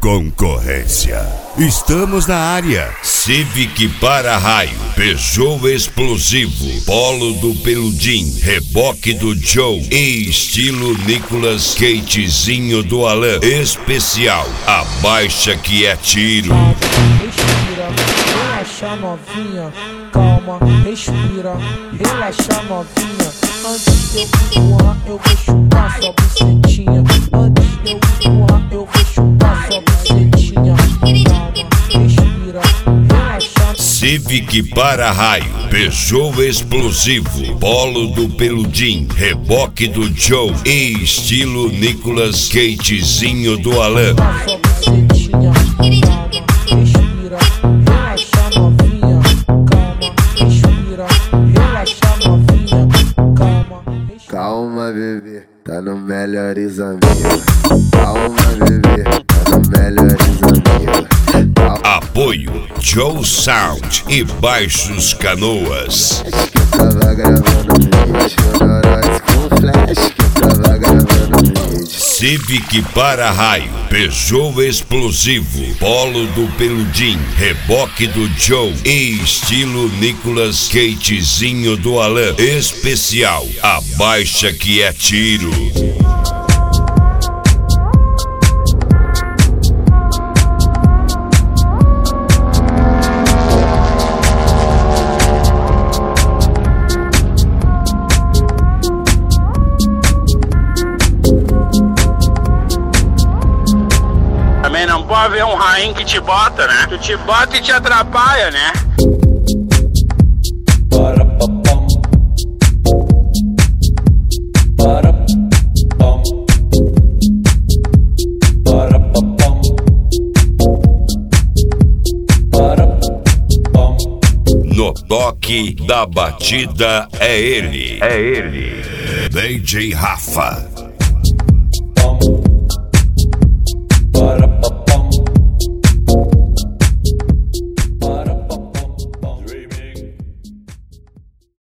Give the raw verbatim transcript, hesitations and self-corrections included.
concorrência. Estamos na área. Civic para-raio, Peugeot explosivo, Polo do Peludim, reboque do Joe e estilo Nicolas Cagezinho do Alan. Especial, abaixa que é tiro. Respira, relaxa novinha, calma, respira, relaxa novinha. Antes de eu empurrar, eu vou chupar sua bucetinha. Antes de eu empurrar, eu vou chupar sua bucetinha. Calma, respira, relaxa. Civic para-raio, Peugeot explosivo, Polo do Peludim, reboque do Joe e estilo Nicolas Cagezinho do Alan. Sua bucetinha, calma, respira, relaxa novinha. Calma, respira, relaxa novinha. Calma, respira. Calma, bebê, tá no Melhores Amigos. Calma, bebê, tá no Melhores Amigos. Apoio Joe Sound e Baixos Canoas. Que eu tava gravando vídeo, Noroz com flash. Que eu tava gravando vídeo. Civic para-raio, Peugeot explosivo, Polo do Peludim, reboque do Joe e estilo Nicolas Cagezinho do Alan. Especial, abaixa que é tiro. Também não pode haver um rainho que te bota, né? Tu te bota e te atrapalha, né? Para papam, para pam, para papam, para pam. No toque da batida é ele. É ele. D J Rafa.